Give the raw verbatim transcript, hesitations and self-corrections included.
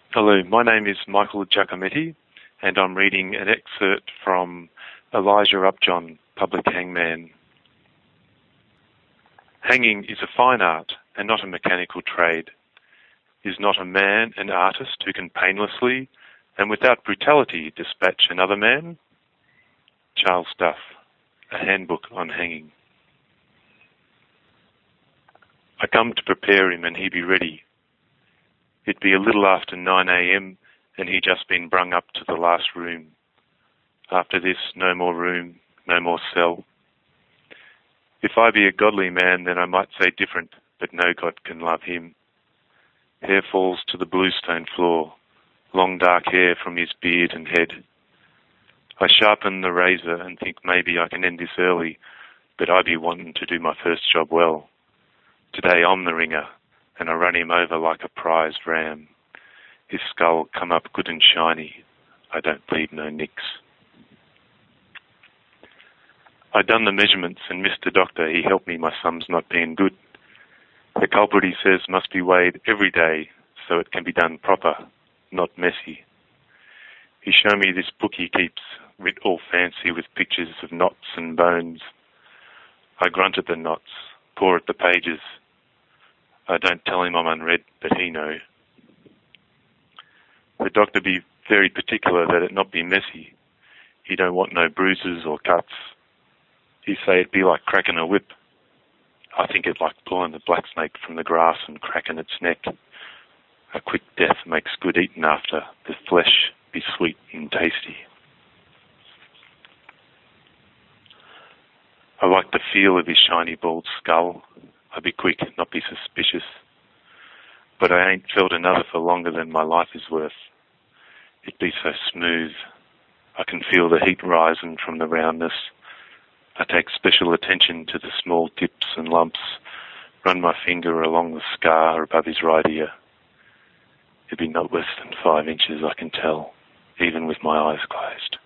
Hello, my name is Michael Giacometti, and I'm reading an excerpt from Elijah Upjohn, Public Hangman. Hanging is a fine art and not a mechanical trade. Is not a man an artist who can painlessly and without brutality dispatch another man? Charles Duff, A Handbook on Hanging. I come to prepare him and he be ready. It be a little after nine a.m. and he just been brung up to the last room. After this, no more room, no more cell. If I be a godly man, then I might say different, but no God can love him. Hair falls to the bluestone floor, long dark hair from his beard and head. I sharpen the razor and think maybe I can end this early, but I be wanting to do my first job well. Today I'm the ringer, and I run him over like a prized ram. His skull come up good and shiny. I don't leave no nicks. I done the measurements, and Mister Doctor, he helped me my sums not being good. The culprit, he says, must be weighed every day so it can be done proper, not messy. He showed me this book he keeps, writ all fancy with pictures of knots and bones. I grunt at the knots, paw at the pages. I don't tell him I'm unread, but he know. The doctor be very particular that it not be messy. He don't want no bruises or cuts. He say it be like cracking a whip. I think it like pulling the black snake from the grass and cracking its neck. A quick death makes good eating after, the flesh be sweet and tasty. I like the feel of his shiny bald skull. I be quick, not be suspicious. But I ain't felt another for longer than my life is worth. It be so smooth. I can feel the heat rising from the roundness. I take special attention to the small tips and lumps, run my finger along the scar above his right ear. It be not less than five inches, I can tell, even with my eyes closed.